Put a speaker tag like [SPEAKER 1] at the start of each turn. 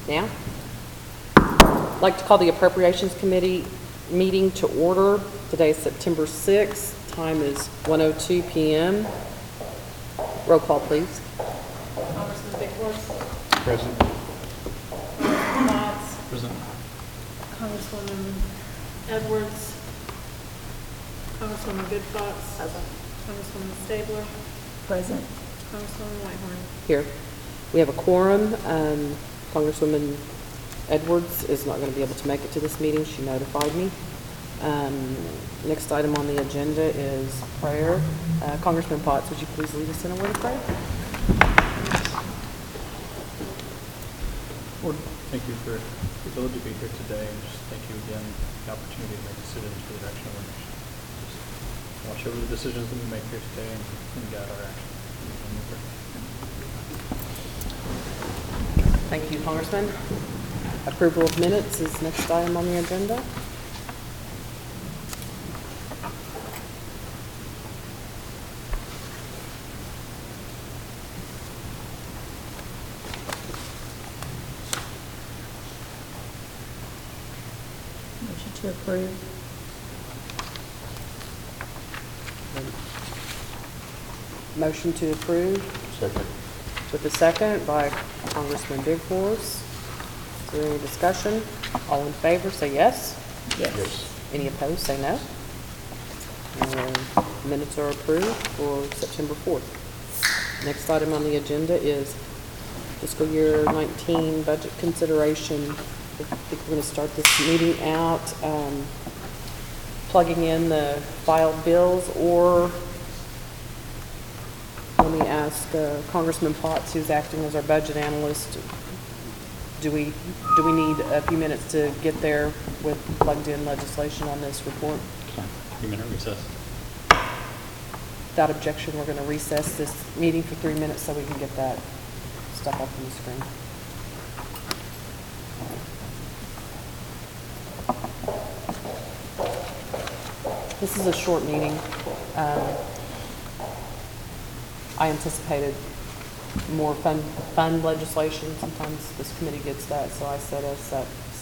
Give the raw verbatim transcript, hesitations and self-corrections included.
[SPEAKER 1] Now, I'd like to call the Appropriations Committee meeting to order. Today is September sixth. Time is one oh two p m Roll call, please.
[SPEAKER 2] Congressman Bickworth.
[SPEAKER 3] Present.
[SPEAKER 2] Congressman Watts.
[SPEAKER 3] Present.
[SPEAKER 2] Congresswoman Edwards. Congresswoman Goodfox.
[SPEAKER 4] Present.
[SPEAKER 2] Congresswoman Stabler.
[SPEAKER 4] Present.
[SPEAKER 2] Congresswoman Whitehorn.
[SPEAKER 1] Here. We have a quorum. Um, Congresswoman Edwards is not going to be able to make it to this meeting. She notified me. Um, next item on the agenda is prayer. Uh, Congressman Potts, would you please lead us in a word of prayer?
[SPEAKER 3] Lord, thank you for the ability to be here today, and just thank you again for the opportunity to make decisions for the direction of our nation. Just watch over the decisions that we make here today and, and guide our actions.
[SPEAKER 1] Thank you, Congressman. Approval of minutes is next item on the agenda.
[SPEAKER 4] Motion to approve.
[SPEAKER 1] Motion to approve
[SPEAKER 3] Second.
[SPEAKER 1] with a second by Congressman Bigforce. Is there any discussion? All in favor, say yes.
[SPEAKER 4] Yes.
[SPEAKER 1] Any opposed, say no. And minutes are approved for September fourth. Next item on the agenda is fiscal year nineteen budget consideration. I think we're going to start this meeting out um, plugging in the filed bills, or let me ask uh, Congressman Potts, who's acting as our budget analyst, do we do we need a few minutes to get there with plugged in legislation on this report?
[SPEAKER 3] Three minute recess.
[SPEAKER 1] Without objection, we're going to recess this meeting for three minutes so we can get that stuff up on the screen. This is a short meeting. Um, I anticipated more fun, fun legislation. Sometimes this committee gets that, so I set us up